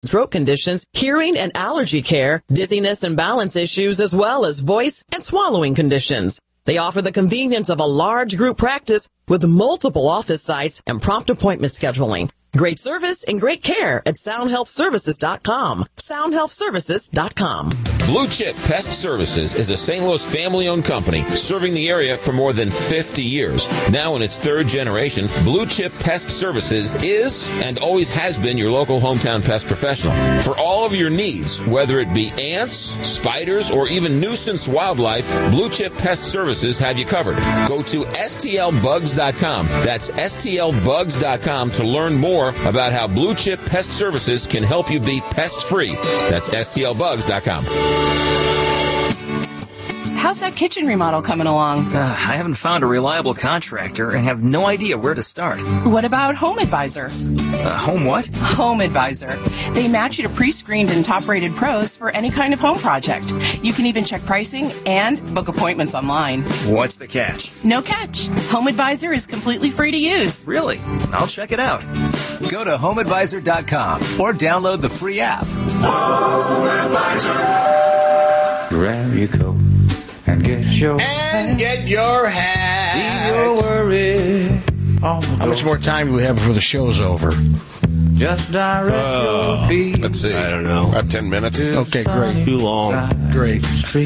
throat conditions, hearing and allergy care, dizziness and balance issues, as well as voice and swallowing conditions. They offer the convenience of a large group practice with multiple office sites and prompt appointment scheduling. Great service and great care at SoundHealthServices.com. SoundHealthServices.com. Blue Chip Pest Services is a St. Louis family-owned company serving the area for more than 50 years. Now in its third generation, Blue Chip Pest Services is and always has been your local hometown pest professional. For all of your needs, whether it be ants, spiders, or even nuisance wildlife, Blue Chip Pest Services have you covered. Go to STLbugs.com. That's STLbugs.com to learn more about how Blue Chip Pest Services can help you be pest-free. That's STLbugs.com. How's that kitchen remodel coming along? I haven't found a reliable contractor and have no idea where to start. What about Home Advisor? Home what? Home Advisor. They match you to pre-screened and top-rated pros for any kind of home project. You can even check pricing and book appointments online. What's the catch? No catch. Home Advisor is completely free to use. Really? I'll check it out. Go to HomeAdvisor.com or download the free app. Home Advisor. Grab your coat and get your hat. Leave your worry. How much more time do we have before the show's over? Just direct your feet. Let's see. I don't know. About 10 minutes. Okay, great. Too long. Great.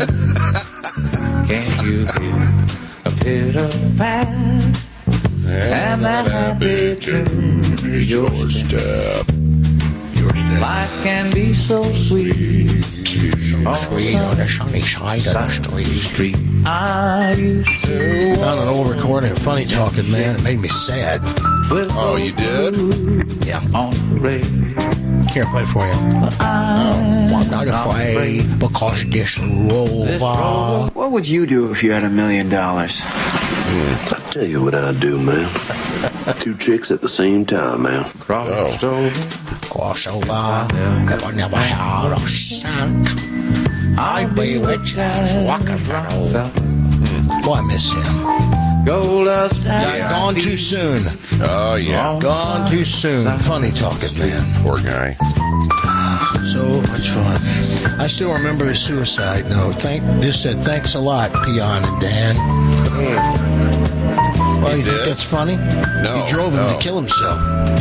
Can't you hear a bit of pat? And that happy tune is your step. Life can be so sweet. Sweet on the sunny side of the street. I used to Found an old recording of Funny Talking Man. It made me sad. Oh, you did? Yeah. On the radio. Here, play it for you. I'm not afraid because this rover. What would you do if you had $1 million? I'll tell you what I'd do, man. 2 chicks at the same time, man. Cross over. If I never had a cent, I'd be with Rockefeller. Boy, I miss him. Gold dust. Yeah, gone too soon. Oh, yeah. Gone too soon. Funny Talking Man. Poor guy. So much fun. I still remember his suicide note. Just said, thanks a lot, Peon and Dan. Well, you think that's funny? No. He drove him to kill himself.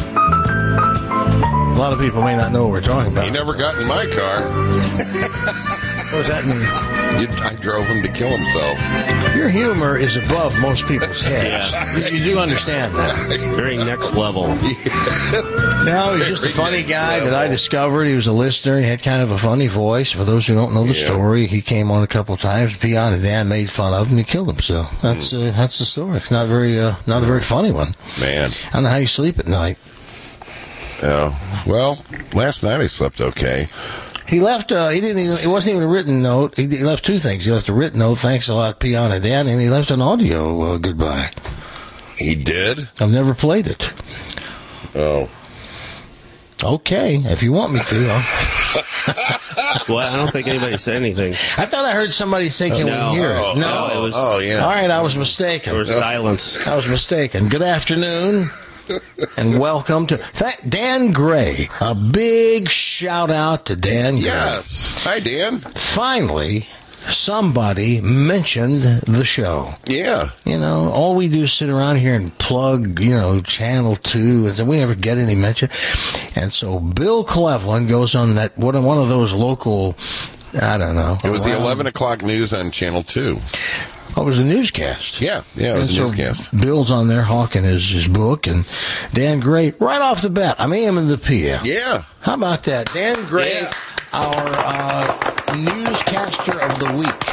A lot of people may not know what we're talking about. He never got in my car. What does that mean? I drove him to kill himself. Your humor is above most people's heads. Yeah. You do understand that. Very next level. No, he's just a funny guy that I discovered. He was a listener. He had kind of a funny voice. For those who don't know the story, he came on a couple of times. Peon and Dan made fun of him. He killed himself. That's the story. Not a very funny one. Man. I don't know how you sleep at night. Oh, well, last night I slept okay. He left. It wasn't even a written note. He left 2 things. He left a written note, thanks a lot, Peon and Dan, and he left an audio goodbye. He did? I've never played it. Oh. Okay, if you want me to. Well, I don't think anybody said anything. I thought I heard somebody say, "Can we hear it?" No. It was, yeah. All right, I was mistaken. There was silence. I was mistaken. Good afternoon. And welcome to Dan Gray. A big shout out to Dan Gray. Yes. Hi, Dan. Finally, somebody mentioned the show. Yeah. You know, all we do is sit around here and plug, Channel 2, and we never get any mention. And so Bill Cleveland goes on one of those local, I don't know. It was the 11 o'clock news on Channel 2. Oh, it was a newscast. Yeah, it was a newscast. Bill's on there hawking his book, and Dan Gray, right off the bat, I'm AM and the PM. Yeah. How about that? Dan Gray, our newscaster of the week.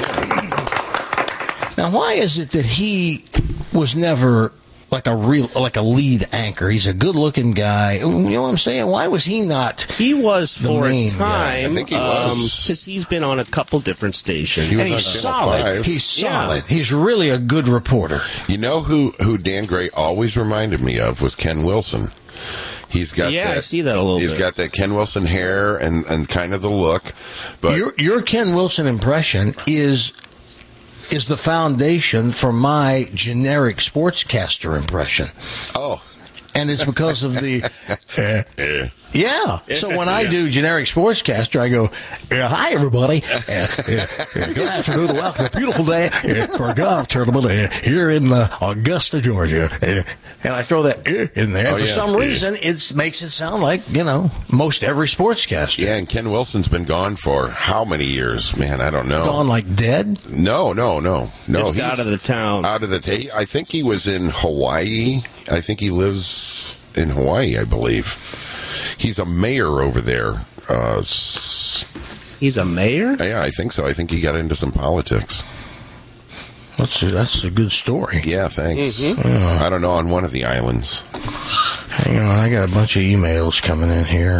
Yeah. Now, why is it that he was never like a lead anchor? He's a good-looking guy. You know what I'm saying? Why was he not? He was for a time. I think he was. Because he's been on a couple different stations. And he's solid. He's solid. Yeah. He's really a good reporter. You know who Dan Gray always reminded me of was Ken Wilson. He's got I see that a little bit. He's got that Ken Wilson hair and kind of the look. But your Ken Wilson impression is the foundation for my generic sportscaster impression. Oh. And it's because of the Yeah. So when I do generic sportscaster, I go, hi, everybody. Good afternoon. Welcome. A beautiful day for a golf tournament here in Augusta, Georgia. And I throw that in there. And for some reason, it makes it sound like, most every sportscaster. Yeah, and Ken Wilson's been gone for how many years? Man, I don't know. Gone like dead? No. He's out of the town. Out of the I think he was in Hawaii. I think he lives in Hawaii, I believe. He's a mayor over there. He's a mayor? Yeah, I think so. I think he got into some politics. That's a good story. Yeah, thanks. Mm-hmm. I don't know, on one of the islands. Hang on, I got a bunch of emails coming in here.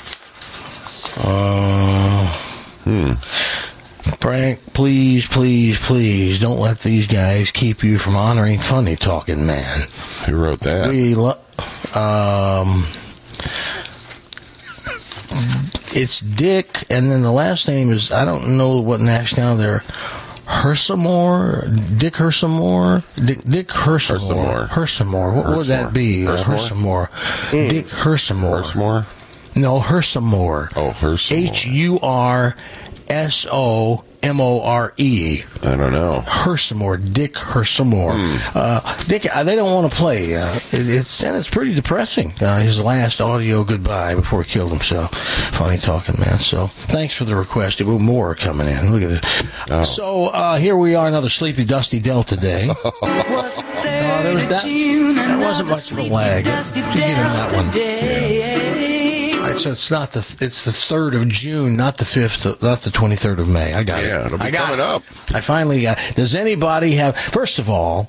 Frank, please don't let these guys keep you from honoring Funny Talking Man. Who wrote that? It's Dick, and then the last name is, I don't know what nationality they're. Hersamore? Dick Hersamore? Dick Hersamore. Hersamore. What would that be? Hersamore. Dick Hersamore. Hersamore? No, Hersamore. Oh, Hersamore. Hursomore. I don't know. Hersamore, Dick Hersamore. Dick, they don't want to play. It's pretty depressing. His last audio goodbye before he killed himself. Funny Talking Man. So thanks for the request. More are coming in. Look at it. Oh. So here we are, another sleepy, dusty Delta day. That wasn't much of a lag. Give him that one. Yeah. All right, so it's the 3rd of June, not the 5th, not the 23rd of May. I got it. Yeah, it'll be coming up. I finally got it. Does anybody have, first of all,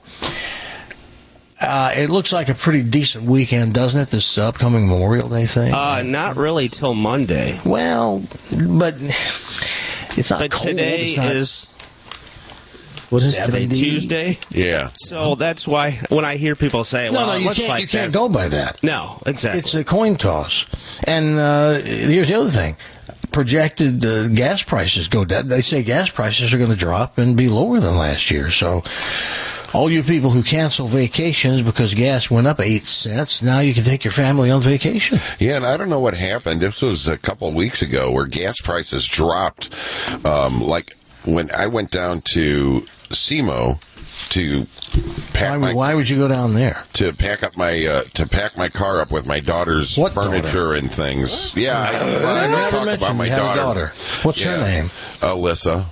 it looks like a pretty decent weekend, doesn't it, this upcoming Memorial Day thing? Not really till Monday. Well, but it's not but cold. Today is... What is today? Tuesday? Yeah. So that's why when I hear people say, well, you can't go by that. No, exactly. It's a coin toss. And here's the other thing. Projected gas prices go down. They say gas prices are going to drop and be lower than last year. So all you people who cancel vacations because gas went up 8 cents, now you can take your family on vacation. Yeah, and I don't know what happened. This was a couple of weeks ago where gas prices dropped. Like when I went down to SEMO to pack why would you go down there? To pack up my car up with my daughter's furniture and things. Yeah, I don't talk about my daughter. What's her name? Alyssa.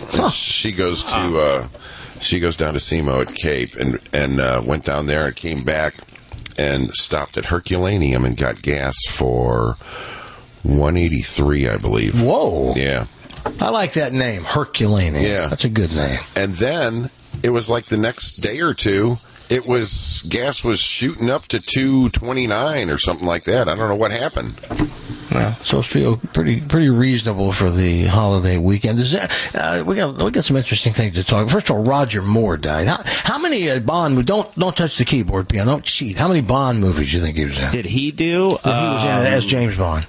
She goes down to SEMO at Cape and went down there and came back and stopped at Herculaneum and got gas for $1.83, I believe. Whoa. Yeah. I like that name, Herculaneum. Yeah. That's a good name. And then it was like the next day or two, gas was shooting up to $2.29 or something like that. I don't know what happened. Well, so it's pretty reasonable for the holiday weekend. We got some interesting things to talk. First of all, Roger Moore died. How many Bond? Don't touch the keyboard, Pia. Don't cheat. How many Bond movies do you think he was in? Did he do? He was in as James Bond.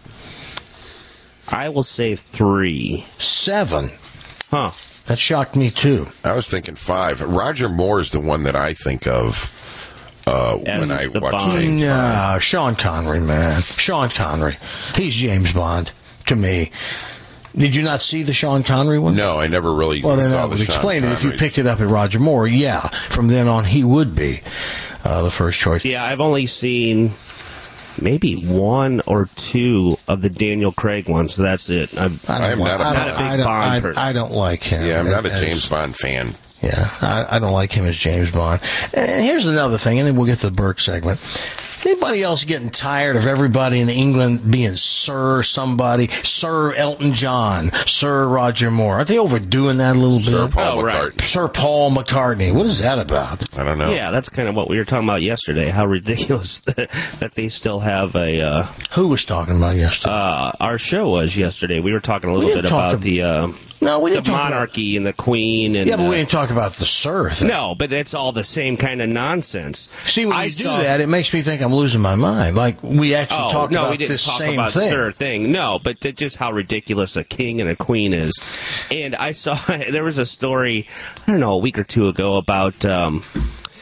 I will say 3. 7. Huh. That shocked me, too. I was thinking 5. Roger Moore is the one that I think of when I watch James Bond. Sean Connery, man. Sean Connery. He's James Bond, to me. Did you not see the Sean Connery one? No, I never really saw the Sean Connery. Explain it. If you picked it up at Roger Moore, yeah. From then on, he would be the first choice. Yeah, I've only seen maybe 1 or 2 of the Daniel Craig ones. So that's it. I'm not a big Bond person. I don't like him. Yeah, I'm not a James Bond fan. Yeah, I don't like him as James Bond. And here's another thing, and then we'll get to the Burke segment. Anybody else getting tired of everybody in England being Sir somebody? Sir Elton John, Sir Roger Moore. Aren't they overdoing that a little bit? Sir Paul McCartney. Sir Paul McCartney. What is that about? I don't know. Yeah, that's kind of what we were talking about yesterday. How ridiculous that they still have a... Who was talking about yesterday? Our show was yesterday. We were talking a little bit about the... No, we didn't the monarchy and the queen. And, yeah, but we didn't talk about the Sir thing. No, but it's all the same kind of nonsense. See, when you do that, it makes me think I'm losing my mind. Like, we actually talked about this same thing. The Sir thing. No, but just how ridiculous a king and a queen is. And I saw, there was a story, I don't know, a week or two ago about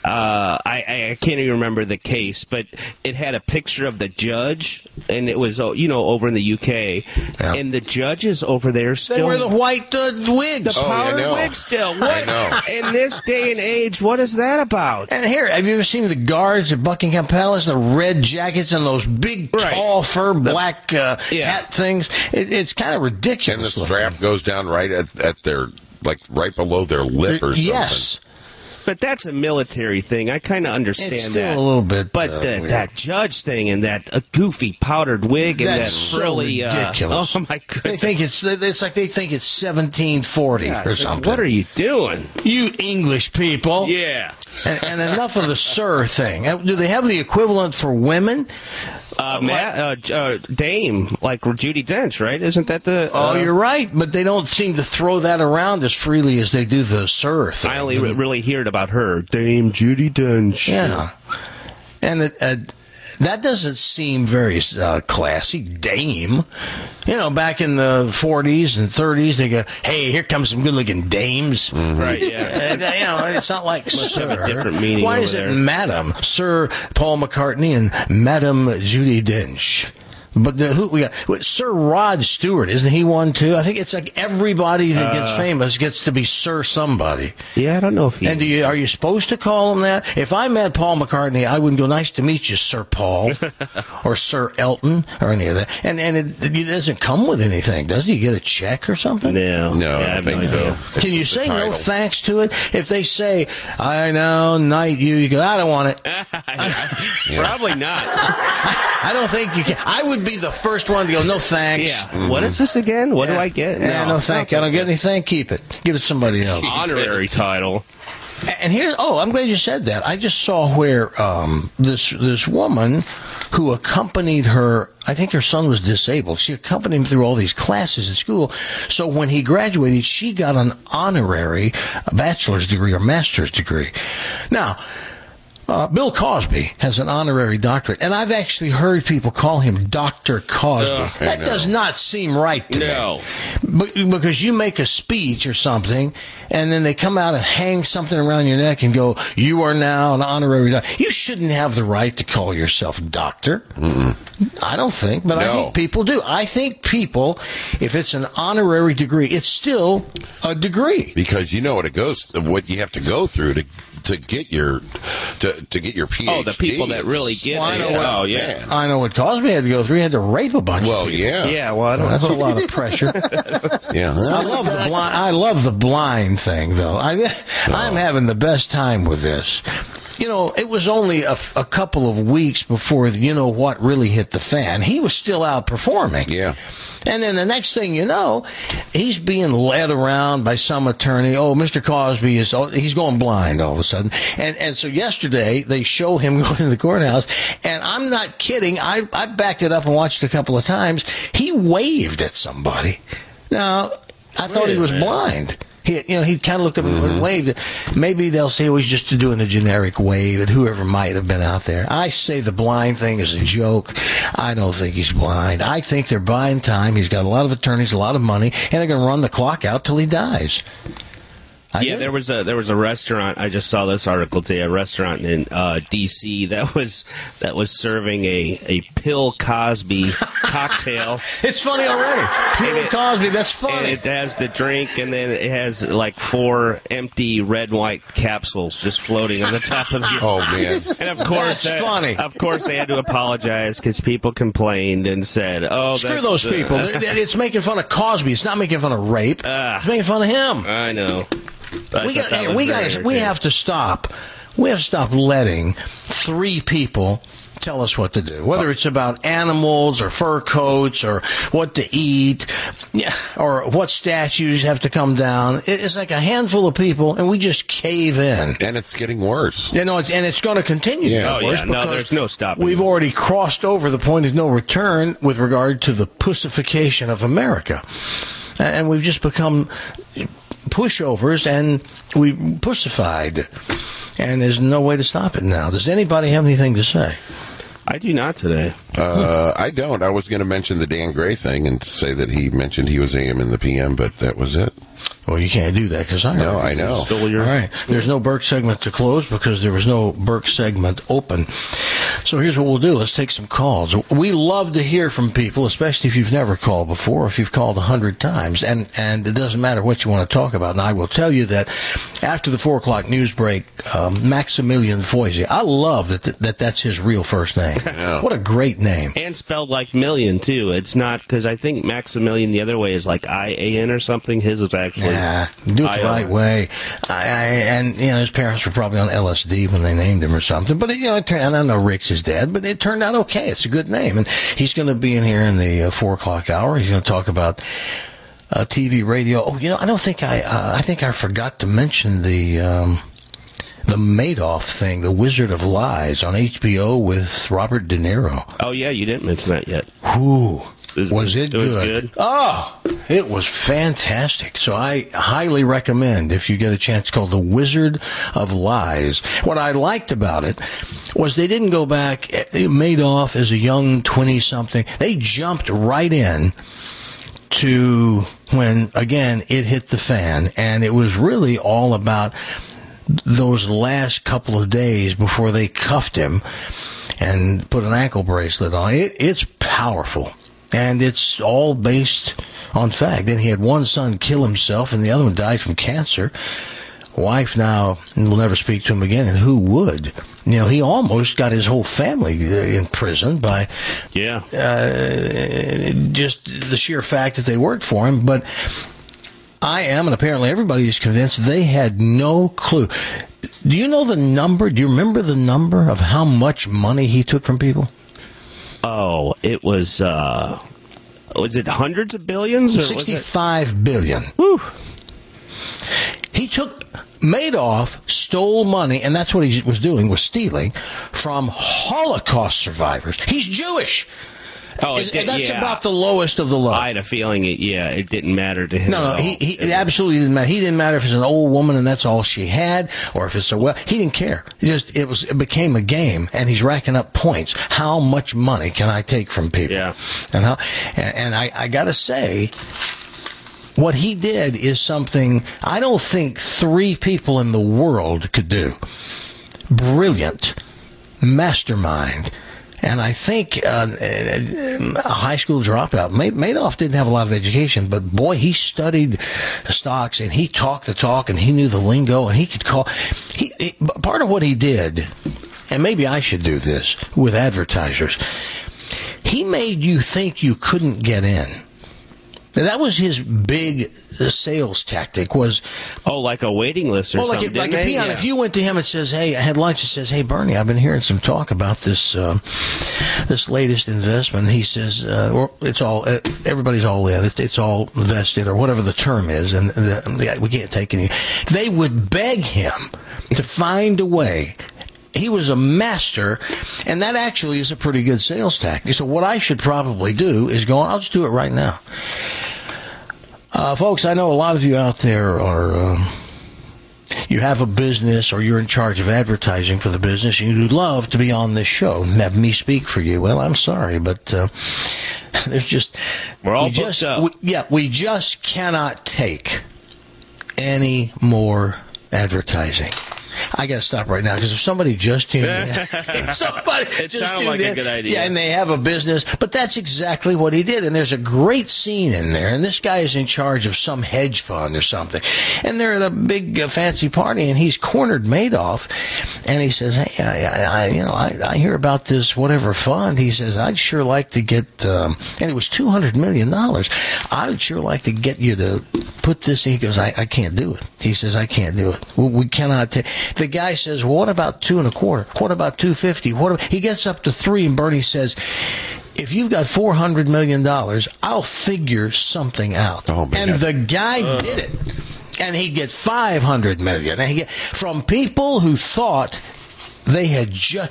I can't even remember the case, but it had a picture of the judge, and it was, over in the UK, and the judges over there still... They wear the white wigs. The powdered wigs still. What? In this day and age, what is that about? And here, have you ever seen the guards at Buckingham Palace, the red jackets and those big, tall, fur black hat things? It's kind of ridiculous. And the strap goes down right at their, like, right below their lip or something. Yes. But that's a military thing. I kind of understand it's still that. a little bit. But that judge thing and that goofy powdered wig and that frilly, ridiculous. Oh my goodness! They think it's like they think it's 1740 or something. What are you doing, you English people? Yeah. And enough of the sir thing. Do they have the equivalent for women? Dame, like Judi Dench, right? Isn't that the... you're right, but they don't seem to throw that around as freely as they do the sir thing. I only really heard about her, Dame Judi Dench. Yeah. And that doesn't seem very classy. Dame. Back in the 40s and 30s, they go, hey, here comes some good-looking dames. Mm-hmm. Right, yeah. It's not like sir. Have a different meaning. Why is it Madam? Sir Paul McCartney and Madam Judi Dench. But who we got? Sir Rod Stewart, isn't he one too? I think it's like everybody that gets famous gets to be Sir somebody. Yeah, I don't know if he. And are you supposed to call him that? If I met Paul McCartney, I wouldn't go, nice to meet you, Sir Paul, or Sir Elton, or any of that. And it doesn't come with anything, does it? You get a check or something? No, I don't think so. Can you say no thanks to it? If they say, I now knight you go, I don't want it. Probably not. I don't think you can. I would be the first one to go, no thanks. Yeah. Mm-hmm. What is this again? What do I get? No thank you. I don't get anything. Keep it. Give it to somebody else. Honorary title. And here's, I'm glad you said that. I just saw where this woman who accompanied her, I think her son was disabled. She accompanied him through all these classes at school. So when he graduated, she got an honorary bachelor's degree or master's degree. Now, Bill Cosby has an honorary doctorate, and I've actually heard people call him Dr. Cosby. That does not seem right to me. Because you make a speech or something, and then they come out and hang something around your neck and go, you are now an honorary doctor. You shouldn't have the right to call yourself doctor. Mm-mm. I don't think, but I think people do. I think people, if it's an honorary degree, it's still a degree. Because you know what you have to go through to get your PhD. Oh, the people that really get it. I know what Cosby had to go through. He had to rape a bunch of people. Yeah, well, that's a lot of pressure. Yeah. I love the blind thing, though. I'm having the best time with this. It was only a couple of weeks before what really hit the fan. He was still out performing. Yeah. And then the next thing you know, he's being led around by some attorney. Oh, Mr. Cosby he's going blind all of a sudden. And so yesterday they show him going to the courthouse, and I'm not kidding. I backed it up and watched a couple of times. He waved at somebody. Now, I thought he was blind. He kind of looked up and waved. Maybe they'll say he's just doing a generic wave at whoever might have been out there. I say the blind thing is a joke. I don't think he's blind. I think they're buying time. He's got a lot of attorneys, a lot of money, and they're going to run the clock out till he dies. There was a restaurant. I just saw this article today. A restaurant in D.C. that was serving a Pill Cosby cocktail. It's funny already. Pill Cosby. That's funny. And it has the drink, and then it has like 4 empty red and white capsules just floating on the top of the. Oh man! And of course, that's funny. Of course, they had to apologize because people complained and said, "Oh, screw those people." It's making fun of Cosby. It's not making fun of rape. It's making fun of him. I know. We have to stop. We have to stop letting 3 people tell us what to do. Whether it's about animals or fur coats or what to eat, or what statues have to come down. It's like a handful of people, and we just cave in. And it's getting worse. And it's going to continue to get worse. No, there's no stopping. We've already crossed over the point of no return with regard to the pussification of America, and we've just become pushovers, and we pussified, and there's no way to stop it now. Does anybody have anything to say? I do not today. I don't. I was going to mention the Dan Gray thing and say that he mentioned he was AM in the PM, but that was it. Well, you can't do that because I know. Stole your... All right. There's no Burke segment to close because there was no Burke segment open. So here's what we'll do. Let's take some calls. We love to hear from people, especially if you've never called before, or if you've called 100 times. And it doesn't matter what you want to talk about. And I will tell you that after the 4 o'clock news break, Maximilian Foisy, I love that's his real first name. Yeah. What a great name. And spelled like million, too. It's not, because I think Maximilian the other way is like I-A-N or something. His was actually... do it the right way. And his parents were probably on LSD when they named him or something. But, and I know Rick's his dad, but it turned out okay. It's a good name. And he's going to be in here in the 4 o'clock hour. He's going to talk about TV, radio. Oh, I think I forgot to mention the Madoff thing, The Wizard of Lies on HBO with Robert De Niro. Oh, yeah, you didn't mention that yet. Ooh. Was it good? Was good? Oh, it was fantastic. So I highly recommend, if you get a chance, called The Wizard of Lies. What I liked about it was they didn't go back. It made off as a young 20-something. They jumped right in to when, again, it hit the fan. And it was really all about those last couple of days before they cuffed him and put an ankle bracelet on. It's powerful. And it's all based on fact. Then he had one son kill himself, and the other one died from cancer. Wife now will never speak to him again, and who would? He almost got his whole family in prison by just the sheer fact that they worked for him. But I am, and apparently everybody is convinced, they had no clue. Do you know the number? Do you remember the number of how much money he took from people? Oh, it was it hundreds of billions? Or $65 billion. Whew. He Madoff stole money, and that's what he was doing, was stealing from Holocaust survivors. He's Jewish. Oh, that's about the lowest of the low. I had a feeling it didn't matter to him. No, he absolutely didn't matter. He didn't matter if it's an old woman and that's all she had, or if it's he didn't care. It became a game, and he's racking up points. How much money can I take from people? Yeah. And I gotta say, what he did is something I don't think 3 people in the world could do. Brilliant, mastermind. And I think a high school dropout. Madoff didn't have a lot of education, but boy, he studied stocks and he talked the talk and he knew the lingo and he could call. Part of what he did, and maybe I should do this with advertisers, he made you think you couldn't get in. That was his big sales tactic. Was like a waiting list or something. Like a peon. Yeah. If you went to him and says, "Hey, I had lunch," and says, "Hey, Bernie, I've been hearing some talk about this latest investment." And he says, "It's all everybody's all in. It's all vested, or whatever the term is, and we can't take any." They would beg him to find a way. He was a master, and that actually is a pretty good sales tactic. So what I should probably do is I'll just do it right now. Folks, I know a lot of you out there are, you have a business or you're in charge of advertising for the business. You'd love to be on this show and have me speak for you. Well, I'm sorry, but there's just... We're all booked up. We just cannot take any more advertising. I got to stop right now because if somebody just tuned in, it sounded like a good idea. Yeah, and they have a business, but that's exactly what he did. And there's a great scene in there, and this guy is in charge of some hedge fund or something, and they're at a big fancy party, and he's cornered Madoff, and he says, "Hey, I hear about this whatever fund." He says, "I'd sure like to get," and it was $200 million. "I'd sure like to get you to put this." He goes, "I can't do it." He says, "I can't do it. We cannot take." The guy says, "Well, what about 2.25? What about 250? He gets up to 3, and Bernie says, "If you've got $400 million, I'll figure something out." Oh, man. And the guy did it. And he get $500 million. And from people who thought they had just,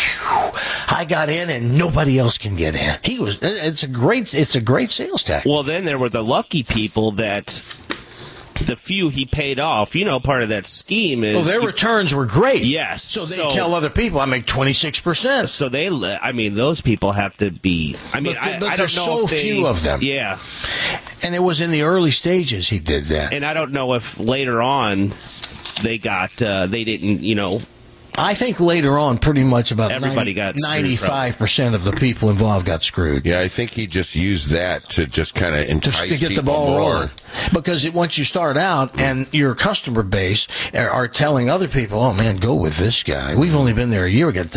I got in and nobody else can get in. It's a great sales tactic. Well, then there were the lucky people that the few he paid off, part of that scheme is... Well, their returns were great. Yes. So they tell other people, I make 26%. So those people have to be... I don't know so few of them. Yeah. And it was in the early stages he did that. And I don't know if later on they didn't, I think later on, pretty much about everybody got 95% of the people involved got screwed. Yeah, I think he just used that to just kind of entice to get the ball rolling. Because once you start out and your customer base are telling other people, "Oh man, go with this guy. We've only been there a year. We got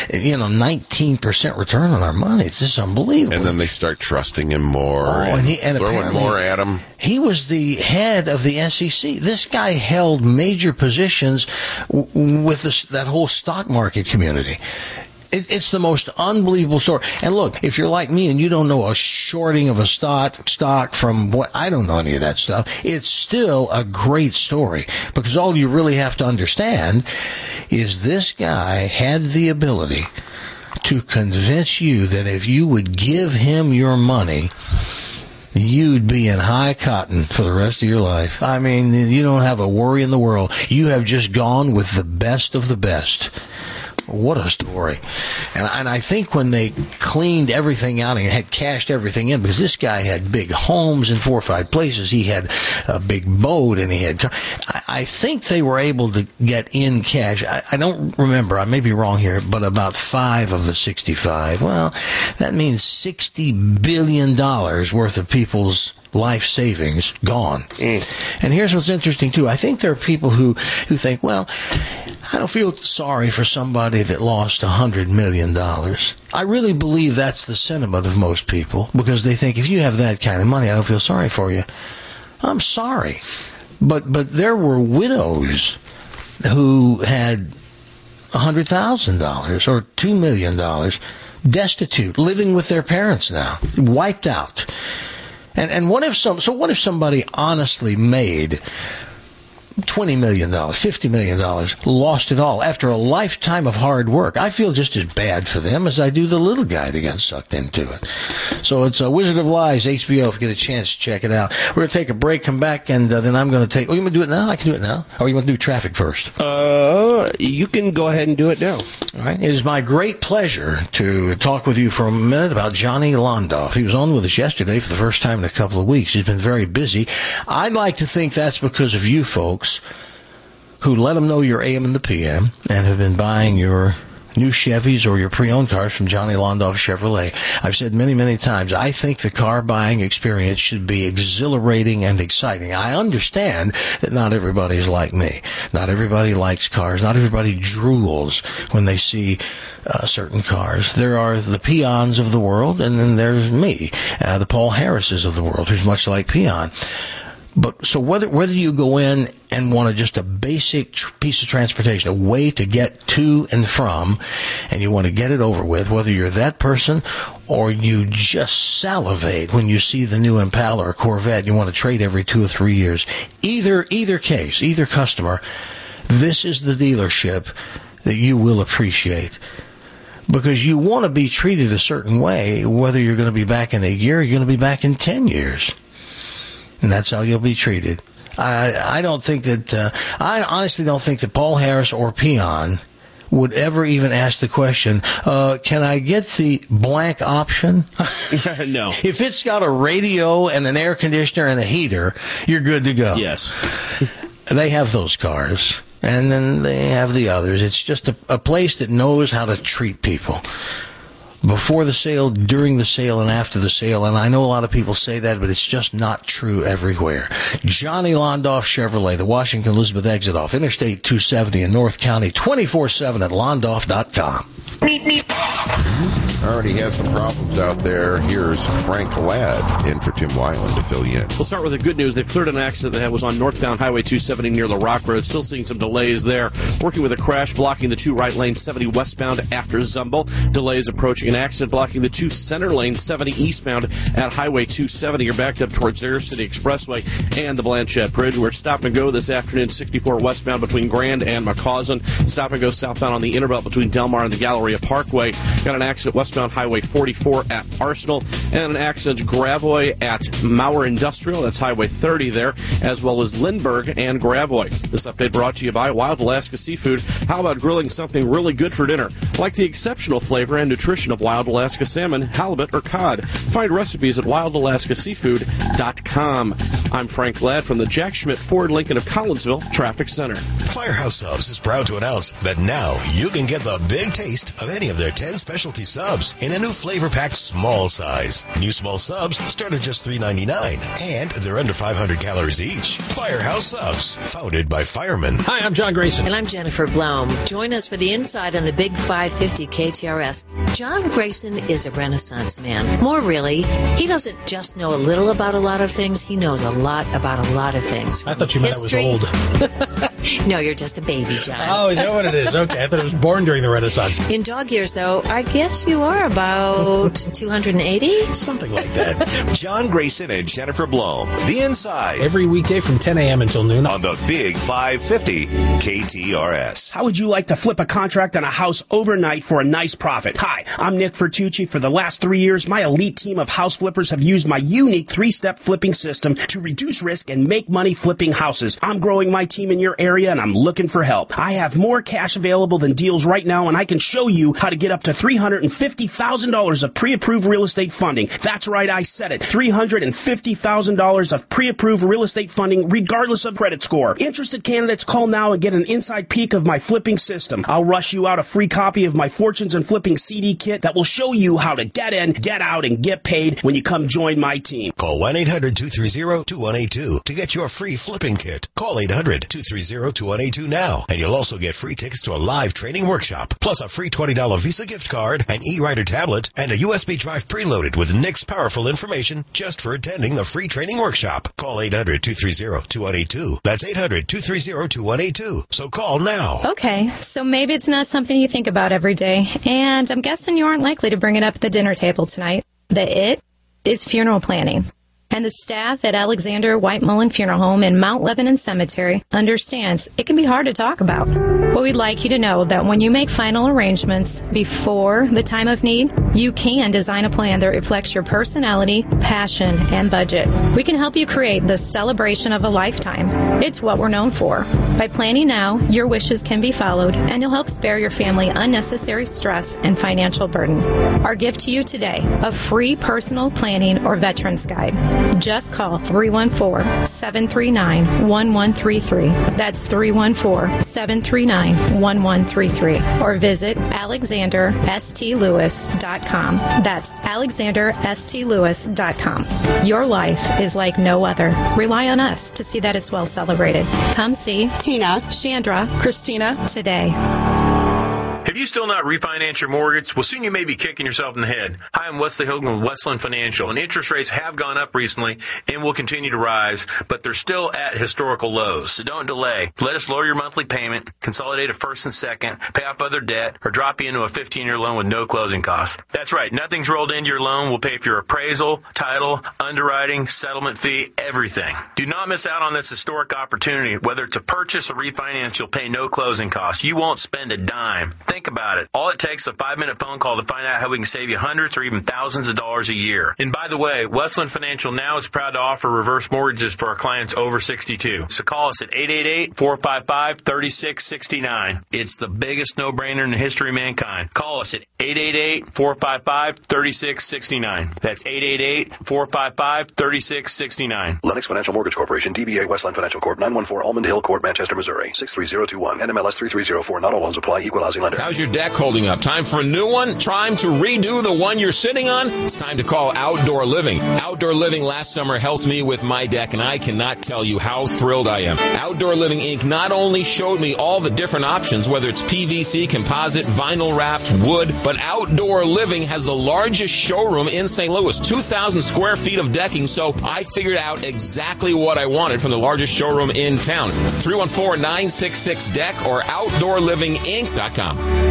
19% return on our money. It's just unbelievable." And then they start trusting him more and throwing more at him. He was the head of the SEC. This guy held major positions with that whole stock market community. It's the most unbelievable story. And look, if you're like me and you don't know a shorting of a stock from what, I don't know any of that stuff, it's still a great story. Because all you really have to understand is this guy had the ability to convince you that if you would give him your money, you'd be in high cotton for the rest of your life. I mean, you don't have a worry in the world. You have just gone with the best of the best. What a story. And I think when they cleaned everything out and had cashed everything in, because this guy had big homes in 4 or 5 places, he had a big boat, and he had, I think they were able to get in cash. I don't remember, I may be wrong here, but about 5 of the 65. Well, that means $60 billion worth of people's life savings gone. And here's what's interesting too. I think there are people who think, well, I don't feel sorry for somebody that lost $100 million. I really believe that's the sentiment of most people, because they think, if you have that kind of money, I don't feel sorry for you. I'm sorry. But there were widows who had $100,000 or $2 million, destitute, living with their parents now, wiped out. And what if somebody honestly made $20 million, $50 million, lost it all after a lifetime of hard work? I feel just as bad for them as I do the little guy that got sucked into it. So it's Wizard of Lies, HBO. If you get a chance to check it out. We're going to take a break, come back, and then I'm going to take... Oh, you want to do it now? I can do it now. Or you want to do traffic first? You can go ahead and do it now. All right. It is my great pleasure to talk with you for a minute about Johnny Londoff. He was on with us yesterday for the first time in a couple of weeks. He's been very busy. I'd like to think that's because of you folks who let him know your AM and the PM and have been buying your new Chevys or your pre-owned cars from Johnny Londoff Chevrolet. I've said many, many times, I think the car buying experience should be exhilarating and exciting. I understand that not everybody's like me. Not everybody likes cars. Not everybody drools when they see certain cars. There are the peons of the world, and then there's me, the Paul Harrises of the world, who's much like peon. But so whether you go in and want just a basic piece of transportation, a way to get to and from, and you want to get it over with, whether you're that person or you just salivate when you see the new Impala or Corvette, you want to trade every 2 or 3 years. Either case, either customer, this is the dealership that you will appreciate. Because you want to be treated a certain way, whether you're going to be back in a year or you're going to be back in 10 years. And that's how you'll be treated. I don't think that, I honestly don't think that Paul Harris or Peon would ever even ask the question, can I get the blank option? No. If it's got a radio and an air conditioner and a heater, you're good to go. Yes. They have those cars. And then they have the others. It's just a place that knows how to treat people. Before the sale, during the sale, and after the sale. And I know a lot of people say that, but it's just not true everywhere. Johnny Londoff Chevrolet, the Washington Elizabeth exit off Interstate 270 in North County, 24/7 at londoff.com. Already has some problems out there. Here's Frank Ladd in for Tim Weiland to fill you in. We'll start with the good news. They've cleared an accident that was on northbound Highway 270 near the Rock Road. Still seeing some delays there. Working with a crash blocking the 2 right lanes 70 westbound after Zumble. Delays approaching an accident blocking the 2 center lanes 70 eastbound at Highway 270. You're backed up towards Air City Expressway and the Blanchette Bridge. We're stop and go this afternoon 64 westbound between Grand and McCausland. Stop and go southbound on the Intervale between Del Mar and the Galleria Parkway. Got an accident westbound Highway 44 at Arsenal, and an accident Gravois at Mauer Industrial. That's Highway 30 there, as well as Lindbergh and Gravois. This update brought to you by Wild Alaska Seafood. How about grilling something really good for dinner? Like the exceptional flavor and nutrition of Wild Alaska salmon, halibut, or cod. Find recipes at wildalaskaseafood.com. I'm Frank Ladd from the Jack Schmidt Ford Lincoln of Collinsville Traffic Center. Firehouse Subs is proud to announce that now you can get the big taste of any of their 10 specialty subs in a new flavor-packed small size. New small subs start at just $3.99, and they're under 500 calories each. Firehouse Subs, founded by firemen. Hi, I'm John Grayson. And I'm Jennifer Blum. Join us for the Inside on the Big 550 KTRS. John Grayson is a Renaissance man. More really, he doesn't just know a little about a lot of things, he knows a lot about a lot of things. I thought you meant History. I was old. No, you're just a baby, John. Oh, is that what it is? Okay, I thought I was born during the Renaissance. In dog years, though, I guess you are about 280? Something like that. John Grayson and Jennifer Blum. The Inside. Every weekday from 10 a.m. until noon. On the Big 550 KTRS. How would you like to flip a contract on a house overnight for a nice profit? Hi, I'm Nick Fertucci. For the last 3 years, my elite team of house flippers have used my unique 3-step flipping system to reduce risk and make money flipping houses. I'm growing my team in your area, and I'm looking for help. I have more cash available than deals right now, and I can show you how to get up to $350,000 of pre-approved real estate funding. That's right, I said it. $350,000 of pre-approved real estate funding, regardless of credit score. Interested candidates, call now and get an inside peek of my flipping system. I'll rush you out a free copy of my Fortunes and Flipping CD kit that will show you how to get in, get out, and get paid when you come join my team. Call 1-800-230-2182 to get your free flipping kit. Call 800-230-2182 now, and you'll also get free tickets to a live training workshop, plus a free $20 Visa gift card, an e-writer tablet, and a USB drive preloaded with Nick's powerful information just for attending the free training workshop. Call 800-230-2182. That's 800-230-2182. So call now. Okay, so maybe it's not something you think about every day, and I'm guessing you aren't likely to bring it up at the dinner table tonight. The it is funeral planning. And the staff at Alexander White Mullen Funeral Home in Mount Lebanon Cemetery understands it can be hard to talk about. But we'd like you to know that when you make final arrangements before the time of need, you can design a plan that reflects your personality, passion, and budget. We can help you create the celebration of a lifetime. It's what we're known for. By planning now, your wishes can be followed, and you'll help spare your family unnecessary stress and financial burden. Our gift to you today, a free personal planning or veterans guide. Just call 314-739-1133. That's 314-739-1133. Or visit alexanderstlewis.com. That's alexanderstlewis.com. Your life is like no other. Rely on us to see that it's well celebrated. Come see Tina, Chandra, Christina today. Have you still not refinanced your mortgage? Well, soon you may be kicking yourself in the head. Hi, I'm Wesley Hogan with Westland Financial, and interest rates have gone up recently and will continue to rise, but they're still at historical lows. So don't delay. Let us lower your monthly payment, consolidate a first and second, pay off other debt, or drop you into a 15-year loan with no closing costs. That's right. Nothing's rolled into your loan. We'll pay for your appraisal, title, underwriting, settlement fee, everything. Do not miss out on this historic opportunity. Whether to purchase or refinance, you'll pay no closing costs. You won't spend a dime. Think about it. All it takes is a 5-minute phone call to find out how we can save you hundreds or even thousands of dollars a year. And by the way, Westland Financial now is proud to offer reverse mortgages for our clients over 62. So call us at 888-455-3669. It's the biggest no-brainer in the history of mankind. Call us at 888-455-3669. That's 888-455-3669. Lennox Financial Mortgage Corporation, DBA Westland Financial Corp, 914 Almond Hill Court, Manchester, Missouri, 63021, NMLS 3304. Not all loans apply. Equal housing lender. How's your deck holding up? Time for a new one? Time to redo the one you're sitting on? It's time to call Outdoor Living. Outdoor Living last summer helped me with my deck, and I cannot tell you how thrilled I am. Outdoor Living Inc. not only showed me all the different options, whether it's PVC, composite, vinyl wrapped, wood, but Outdoor Living has the largest showroom in St. Louis, 2,000 square feet of decking, so I figured out exactly what I wanted from the largest showroom in town. 314-966-DECK or OutdoorLivingInc.com.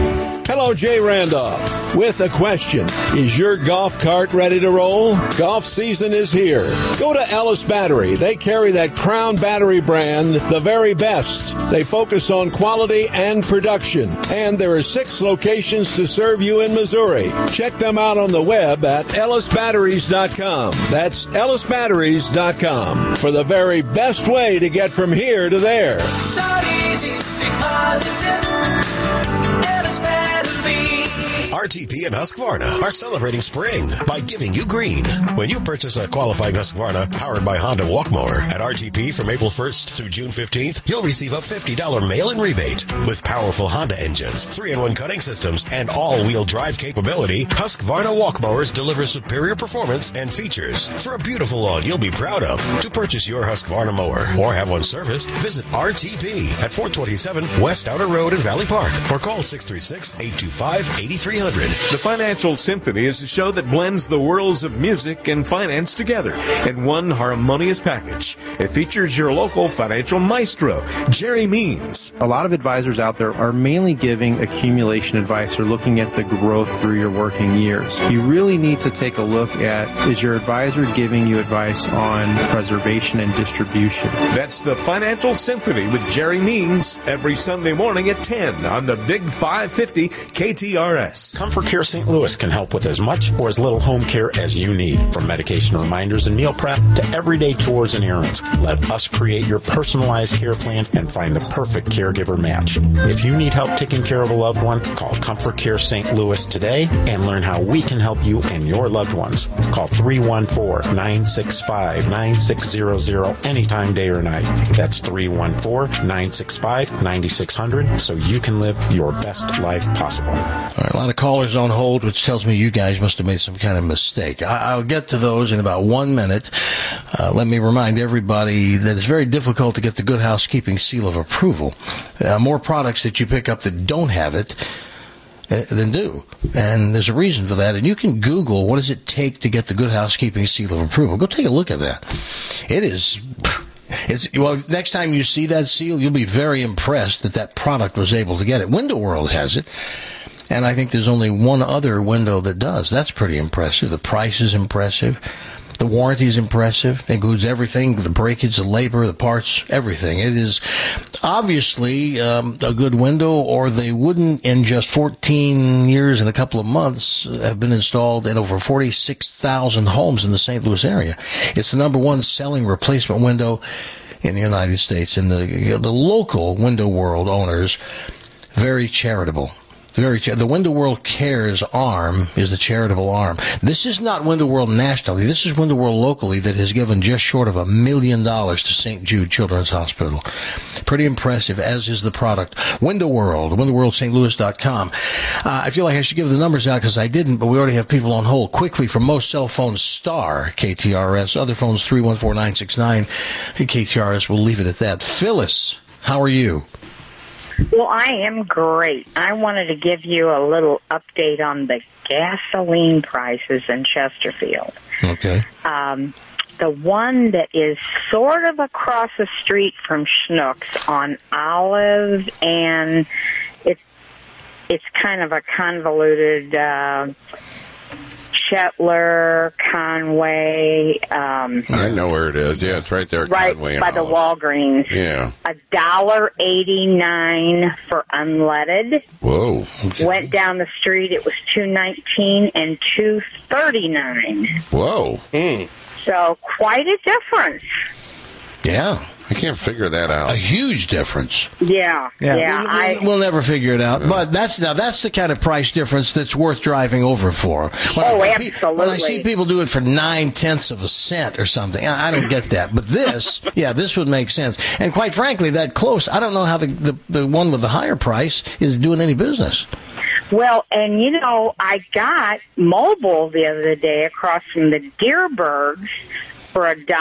Hello, Jay Randolph with a question. Is your golf cart ready to roll? Golf season is here. Go to Ellis Battery. They carry that Crown Battery brand, the very best. They focus on quality and production. And there are 6 locations to serve you in Missouri. Check them out on the web at ellisbatteries.com. That's ellisbatteries.com for the very best way to get from here to there. So easy to be positive. Ellis Battery. RTP and Husqvarna are celebrating spring by giving you green. When you purchase a qualifying Husqvarna powered by Honda walk mower at RTP from April 1st through June 15th, you'll receive a $50 mail-in rebate. With powerful Honda engines, 3-in-1 cutting systems, and all-wheel drive capability, Husqvarna walk mowers deliver superior performance and features for a beautiful lawn you'll be proud of. To purchase your Husqvarna mower or have one serviced, visit RTP at 427 West Outer Road in Valley Park or call 636-825-8300. The Financial Symphony is a show that blends the worlds of music and finance together in one harmonious package. It features your local financial maestro, Jerry Means. A lot of advisors out there are mainly giving accumulation advice or looking at the growth through your working years. You really need to take a look at, is your advisor giving you advice on preservation and distribution? That's the Financial Symphony with Jerry Means every Sunday morning at 10 on the Big 550 KTRS. Comfort Care St. Louis can help with as much or as little home care as you need, from medication reminders and meal prep to everyday chores and errands. Let us create your personalized care plan and find the perfect caregiver match. If you need help taking care of a loved one, call Comfort Care St. Louis today and learn how we can help you and your loved ones. Call 314-965-9600 anytime, day or night. That's 314-965-9600 so you can live your best life possible. All right, a lot of callers on hold, which tells me you guys must have made some kind of mistake. I'll get to those in about 1 minute. Let me remind everybody that it's very difficult to get the Good Housekeeping seal of approval. More products that you pick up that don't have it than do. And there's a reason for that. And you can Google, what does it take to get the Good Housekeeping seal of approval? Go take a look at that. Well, next time you see that seal, you'll be very impressed that product was able to get it. Window World has it. And I think there's only one other window that does. That's pretty impressive. The price is impressive. The warranty is impressive. It includes everything, the breakage, the labor, the parts, everything. It is obviously a good window, or they wouldn't, in just 14 years and a couple of months, have been installed in over 46,000 homes in the St. Louis area. It's the number one selling replacement window in the United States. And the local Window World owners, very charitable. The Window World Cares arm is the charitable arm. This is not Window World nationally. This is Window World locally that has given just short of $1 million to St. Jude Children's Hospital. Pretty impressive, as is the product. Window World, WindowWorldSt.Louis.com. I feel like I should give the numbers out because I didn't, but we already have people on hold. Quickly, for most cell phones, star KTRS. Other phones, 314-969. KTRS, we'll leave it at that. Phyllis, how are you? Well, I am great. I wanted to give you a little update on the gasoline prices in Chesterfield. Okay. The one that is sort of across the street from Schnucks on Olive, and it's kind of a convoluted Shetler, Conway. I know where it is. Yeah, it's right there at Conway. Right by the Walgreens. Yeah. $1.89 for unleaded. Whoa. Went down the street. It was $2.19 and $2.39. Whoa. So quite a difference. Yeah. I can't figure that out. A huge difference. Yeah. We'll never figure it out. But that's the kind of price difference that's worth driving over for. Absolutely. When I see people do it for 9/10 of a cent or something, I don't get that. But this would make sense. And quite frankly, that close, I don't know how the one with the higher price is doing any business. Well, and I got mobile the other day across from the Deerbergs for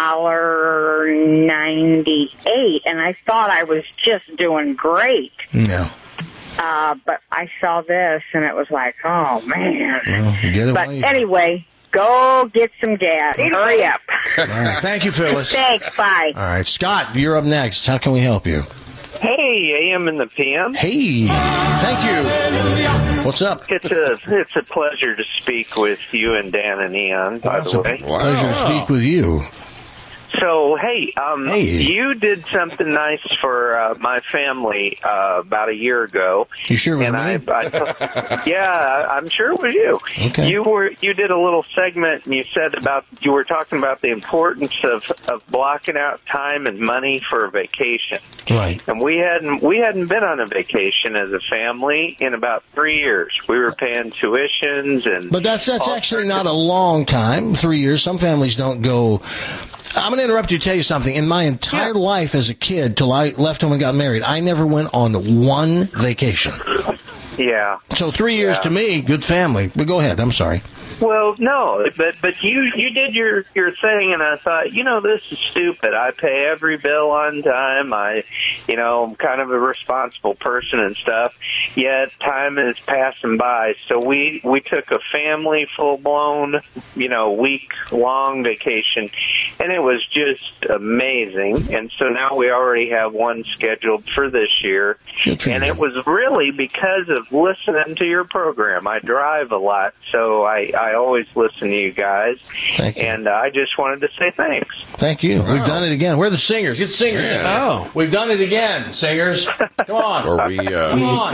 $1.98, and I thought I was just doing great. Yeah. But I saw this, and it was like, oh, man. Well, but anyway, go get some gas. Hurry up. All right. Thank you, Phyllis. Thanks. Bye. All right. Scott, you're up next. How can we help you? Hey, AM and the PM. Hey. Thank you. What's up? It's a pleasure to speak with you and Dan and Ian, by the way. Pleasure to speak with you. So, hey, you did something nice for my family about a year ago. You sure it was me? Yeah, I'm sure it was you. Okay. You did a little segment, and you were talking about the importance of blocking out time and money for a vacation. Right. And we hadn't been on a vacation as a family in about 3 years. We were paying tuitions But that's actually not a long time. 3 years. Some families don't go. I'm going to interrupt you to tell you something. In my entire life as a kid, till I left home and got married, I never went on one vacation. Yeah. So 3 years to me, good family. But go ahead. I'm sorry. Well, no, but you did your thing, and I thought, this is stupid. I pay every bill on time. I'm kind of a responsible person and stuff. Yet time is passing by, so we took a family full-blown, week-long vacation, and it was just amazing. And so now we already have one scheduled for this year, and it was really because of listening to your program. I drive a lot, so I always listen to you guys. Thank you. And I just wanted to say thanks. Thank you. Wow. We've done it again. We're the singers. Get the singers. Yeah. Oh. We've done it again, singers. Come on. Come on.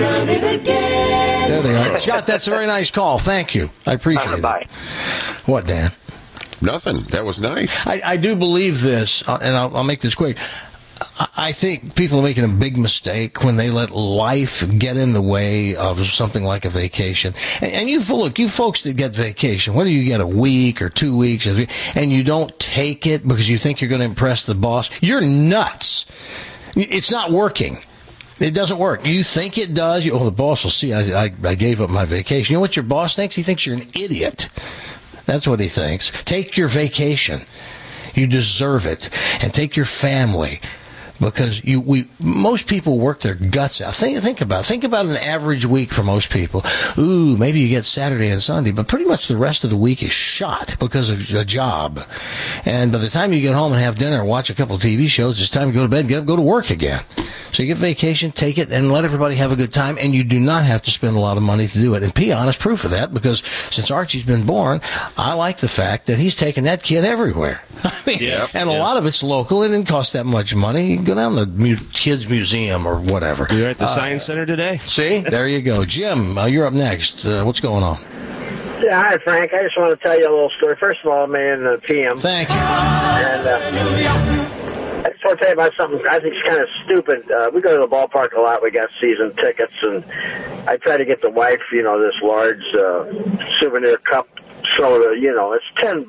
There they are. Scott, that's a very nice call. Thank you. I appreciate it. Bye. What, Dan? Nothing. That was nice. I do believe this, and I'll make this quick. I think people are making a big mistake when they let life get in the way of something like a vacation. And you folks that get vacation, whether you get a week or 2 weeks, and you don't take it because you think you're going to impress the boss, you're nuts. It's not working. It doesn't work. You think it does. The boss will see I gave up my vacation. You know what your boss thinks? He thinks you're an idiot. That's what he thinks. Take your vacation. You deserve it. And take your family. Because most people work their guts out. Think about an average week for most people. Ooh, maybe you get Saturday and Sunday, but pretty much the rest of the week is shot because of a job. And by the time you get home and have dinner and watch a couple of TV shows, it's time to go to bed, go to work again. So you get vacation, take it, and let everybody have a good time, and you do not have to spend a lot of money to do it. And Peon is proof of that, because since Archie's been born, I like the fact that he's taken that kid everywhere. I mean, a lot of it's local. It didn't cost that much money. You can go down to the kids' museum or whatever. You're at the Science Center today. See? There you go. Jim, you're up next. What's going on? Yeah, hi, Frank. I just want to tell you a little story. First of all, man, PM. Thank you. And I just want to tell you about something I think is kind of stupid. We go to the ballpark a lot. We got season tickets, and I try to get the wife, this large souvenir cup soda. It's $10,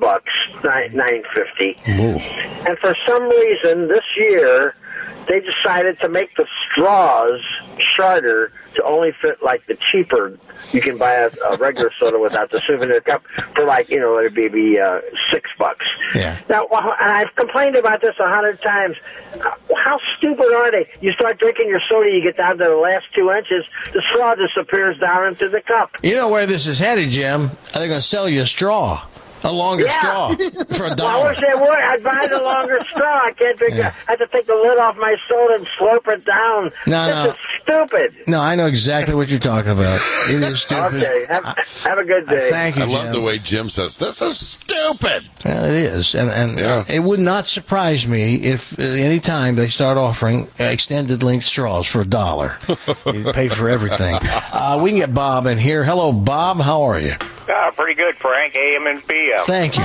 $9.50. And for some reason, this year, they decided to make the straws shorter to only fit like the cheaper. You can buy a regular soda without the souvenir cup for it'd be $6. Yeah. Now, and I've complained about this 100 times. How stupid are they? You start drinking your soda, you get down to the last 2 inches, the straw disappears down into the cup. You know where this is headed, Jim? They're going to sell you a straw. A longer straw for $1. Well, I wish they would. I'd buy the longer straw. I can't drink it. I have to take the lid off my soda and slurp it down. This is stupid. No, I know exactly what you're talking about. It is stupid. Okay, have a good day. Thank you, I love the way Jim says, this is stupid. Well, it is. And it would not surprise me if any time they start offering extended length straws for $1. You pay for everything. We can get Bob in here. Hello, Bob. How are you? Pretty good, Frank. AM and PM. Thank you.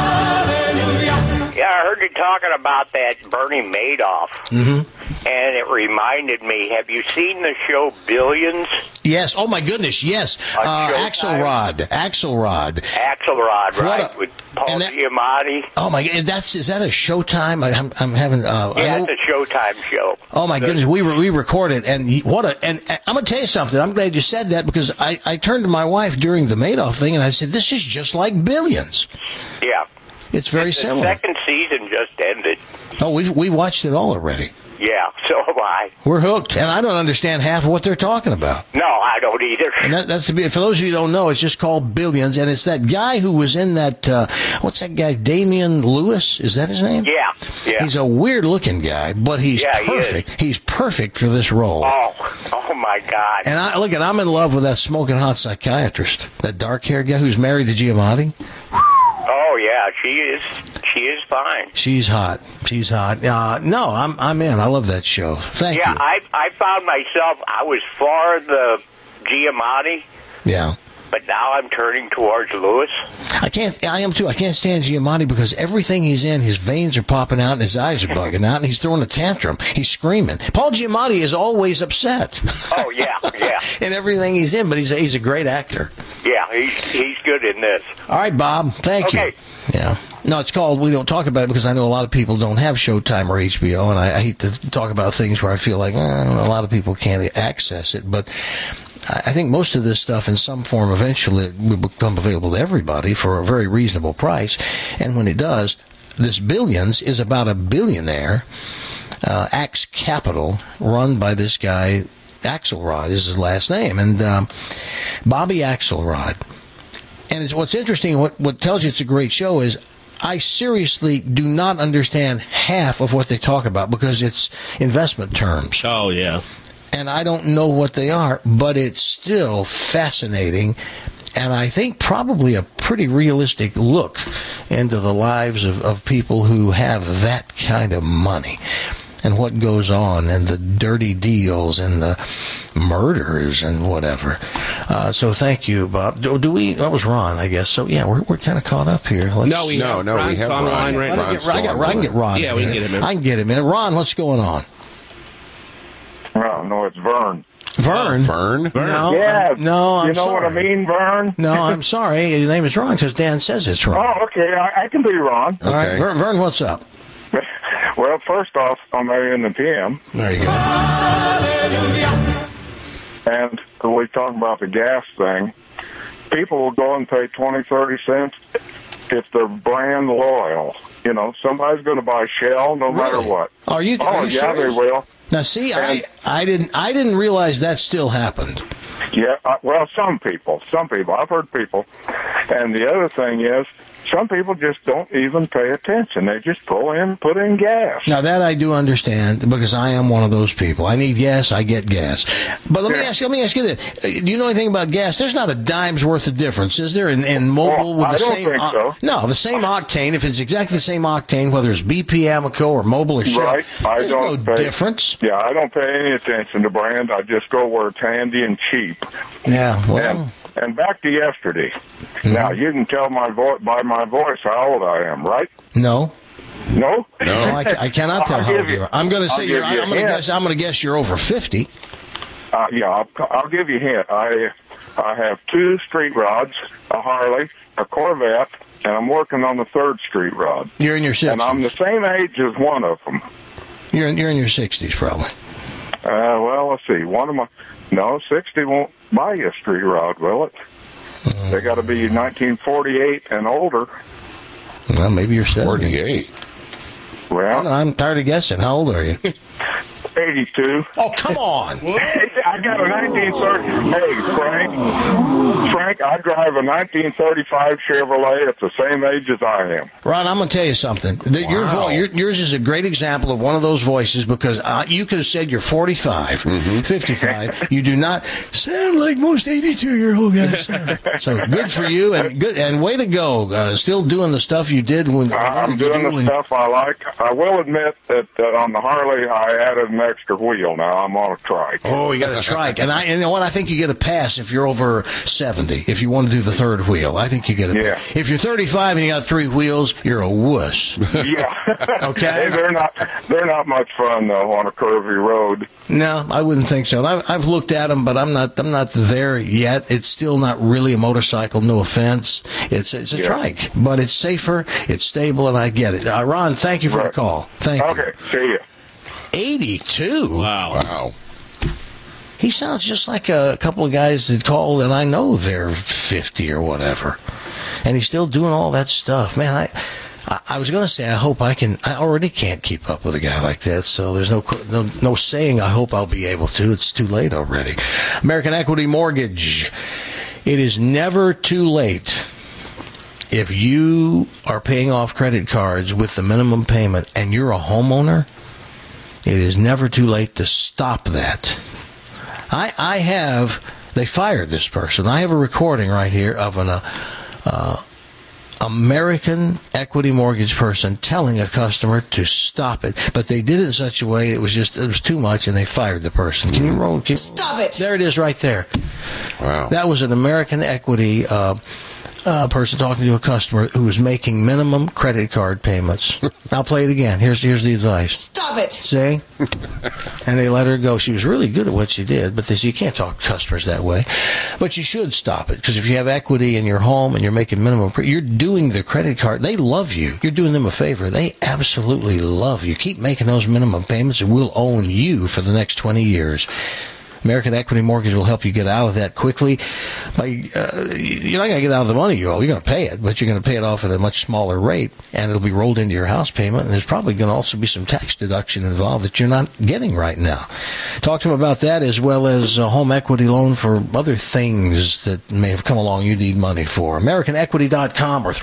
Yeah, I heard you talking about that Bernie Madoff, and it reminded me, have you seen the show Billions? Yes. Oh, my goodness, yes. Axelrod, right, with Paul Giamatti. Oh, my God. Is that a Showtime? I'm having... it's a Showtime show. Oh, my goodness. We recorded, and and I'm going to tell you something. I'm glad you said that, because I turned to my wife during the Madoff thing, and I said, this is just like Billions. Yeah. It's very similar. The second season just ended. Oh, we watched it all already. Yeah, so have I. We're hooked, and I don't understand half of what they're talking about. No, I don't either. And that's for those of you who don't know, it's just called Billions, and it's that guy who was in that. What's that guy? Damian Lewis? Is that his name? Yeah. He's a weird-looking guy, but he's perfect. He's perfect for this role. Oh my God! And I'm in love with that smoking hot psychiatrist, that dark-haired guy who's married to Giamatti. Oh yeah, she is fine. She's hot. No, I'm in. I love that show. Thank you. Yeah, I found myself, I was for the Giamatti. Yeah. But now I'm turning towards Lewis. I am too. I can't stand Giamatti because everything he's in, his veins are popping out and his eyes are bugging out and he's throwing a tantrum. He's screaming. Paul Giamatti is always upset. Oh, yeah. in everything he's in, but he's a great actor. Yeah, he's good in this. All right, Bob. Thank you. Yeah. No, it's called, we don't talk about it because I know a lot of people don't have Showtime or HBO, and I hate to talk about things where I feel like a lot of people can't access it, but I think most of this stuff in some form eventually will become available to everybody for a very reasonable price. And when it does, this Billions is about a billionaire, Axe Capital, run by this guy, Axelrod is his last name, and Bobby Axelrod. And what's interesting, what tells you it's a great show is I seriously do not understand half of what they talk about because it's investment terms. Oh, yeah. And I don't know what they are, but it's still fascinating, and I think probably a pretty realistic look into the lives of people who have that kind of money and what goes on and the dirty deals and the murders and whatever. So thank you, Bob. Do we? That was Ron, I guess. So yeah, we're kind of caught up here. No, we have Ron. Line right now. I can get Ron. Yeah, we can get him in. I can get him in. Ron, what's going on? Well, no, it's Vern. Vern? No, yeah. No, I'm you know sorry. what I mean, Vern? No, I'm sorry. Your name is wrong because Dan says it's wrong. Oh, okay. I can be wrong. All right, Vern, what's up? Well, first off, I'm in the PM. There you go. And we talk about the gas thing. People will go and pay 20, 30 cents if they're brand loyal. You know, somebody's going to buy Shell no matter what. Are you yeah, serious? they will. Now, see, I didn't realize that still happened. Yeah, well, some people. I've heard people. And the other thing is, some people just don't even pay attention. They just pull in, put in gas. Now, that I do understand because I am one of those people. I need gas, I get gas. But let me ask you this. Do you know anything about gas? There's not a dime's worth of difference, is there, in mobile with the same... I don't think so. No, the same octane, if it's exactly the same octane, whether it's BP, Amoco, or Mobile or Shell, right. there's no difference. Yeah, I don't pay any attention to brand. I just go where it's handy and cheap. Yeah, well... And back to yesterday. Mm-hmm. Now, you can tell by my voice how old I am, right? No. No? No, I cannot tell how old you are. I'm going to say I'm going to guess you're over 50. Yeah, I'll give you a hint. I have 2 street rods, a Harley, a Corvette, and I'm working on the 3rd street rod. You're in your 60s. And I'm the same age as one of them. You're in your 60s, probably. Well, let's see. 60 won't buy you a street rod, will it? They got to be 1948 and older. Well, maybe you're 48. Well, I'm tired of guessing. How old are you? 82. Oh, come on. I got a 1930. Hey, Frank, I drive a 1935 Chevrolet at the same age as I am. Ron, I'm going to tell you something. Yours is a great example of one of those voices because you could have said you're 45, 55. You do not sound like most 82-year-old guys sound. So good for you and way to go. Still doing the stuff you did when I'm doing the stuff I like. I will admit that on the Harley I added an extra wheel. Now I'm on a trike. Oh, you got a trike, and you know what? I think you get a pass if you're over 70. If you want to do the 3rd wheel, I think you get a pass. If you're 35 and you got 3 wheels, you're a wuss. Yeah. Okay. Hey, they're not much fun though on a curvy road. No, I wouldn't think so. I've looked at them, but I'm not there yet. It's still not really a motorcycle. No offense. It's a trike, but it's safer. It's stable, and I get it. Ron, thank you for the call. Thank you. Okay. See you. 82. Wow. He sounds just like a couple of guys that called, and I know they're 50 or whatever. And he's still doing all that stuff. Man, I was going to say, I hope I can. I already can't keep up with a guy like that, so there's no saying I hope I'll be able to. It's too late already. American Equity Mortgage. It is never too late. If you are paying off credit cards with the minimum payment and you're a homeowner, it is never too late to stop that. They fired this person. I have a recording right here of an American Equity Mortgage person telling a customer to stop it, but they did it in such a way it was too much, and they fired the person. Can you roll? Stop it! There it is, right there. Wow. That was an American Equity person talking to a customer who was making minimum credit card payments. I'll play it again. Here's the advice. Stop it! See? And they let her go. She was really good at what she did, but you can't talk to customers that way. But you should stop it, because if you have equity in your home and you're making minimum, you're doing the credit card. They love you. You're doing them a favor. They absolutely love you. Keep making those minimum payments, and we'll own you for the next 20 years. American Equity Mortgage will help you get out of that quickly. You're not going to get out of the money you owe. You're going to pay it, but you're going to pay it off at a much smaller rate, and it'll be rolled into your house payment, and there's probably going to also be some tax deduction involved that you're not getting right now. Talk to them about that, as well as a home equity loan for other things that may have come along you need money for. AmericanEquity.com or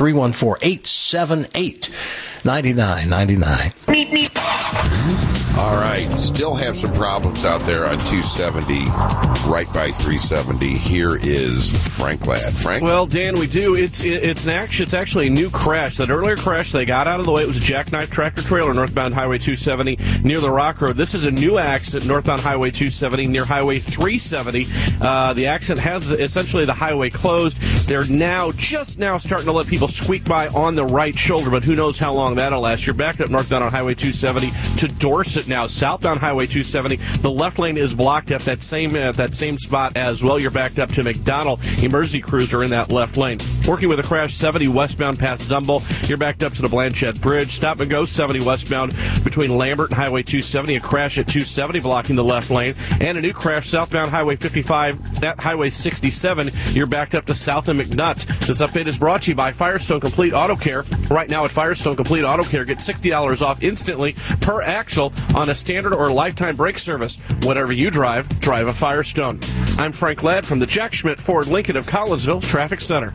314-878-9999. All right, still have some problems out there on 270, right by 370. Here is Frank Ladd. Frank? Well, Dan, we do. It's actually a new crash. That earlier crash, they got out of the way. It was a jackknife tractor trailer northbound Highway 270 near the Rock Road. This is a new accident northbound Highway 270 near Highway 370. The accident has essentially the highway closed. They're just now starting to let people squeak by on the right shoulder, but who knows how long that'll last. You're backed up northbound on Highway 270 to Dorset now. Southbound Highway 270, the left lane is blocked at that same spot as well. You're backed up to McDonald. Emergency crews are in that left lane. Working with a crash 70 westbound past Zumble. You're backed up to the Blanchette Bridge. Stop and go 70 westbound between Lambert and Highway 270. A crash at 270 blocking the left lane. And a new crash southbound Highway 55 at Highway 67. You're backed up to South and McNutt. This update is brought to you by Firestone Complete Auto Care. Right now at Firestone Complete Auto Care, get $60 off instantly per axle on a standard or lifetime brake service. Whatever you drive a Firestone. I'm Frank Ladd from the Jack Schmidt Ford Lincoln of Collinsville Traffic Center.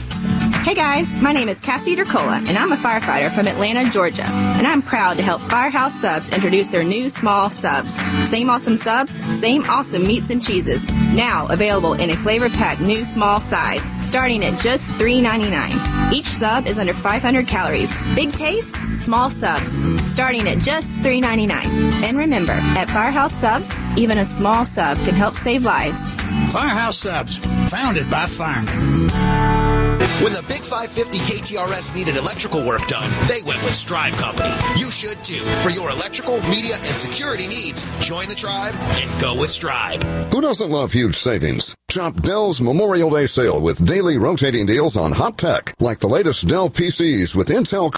Hey guys, my name is Cassie Dercola, and I'm a firefighter from Atlanta, Georgia. And I'm proud to help Firehouse Subs introduce their new small subs. Same awesome subs, same awesome meats and cheeses. Now available in a flavor-packed new small size, starting at just $3.99. Each sub is under 500 calories. Big taste, small subs, starting at just $3.99. And remember, at Firehouse Subs, even a small sub can help save lives. Firehouse Subs, founded by firemen. When the Big 550 KTRS needed electrical work done, they went with Strive Company. You should too. For your electrical, media, and security needs, join the tribe and go with Strive. Who doesn't love huge savings? Shop Dell's Memorial Day sale with daily rotating deals on hot tech, like the latest Dell PCs with Intel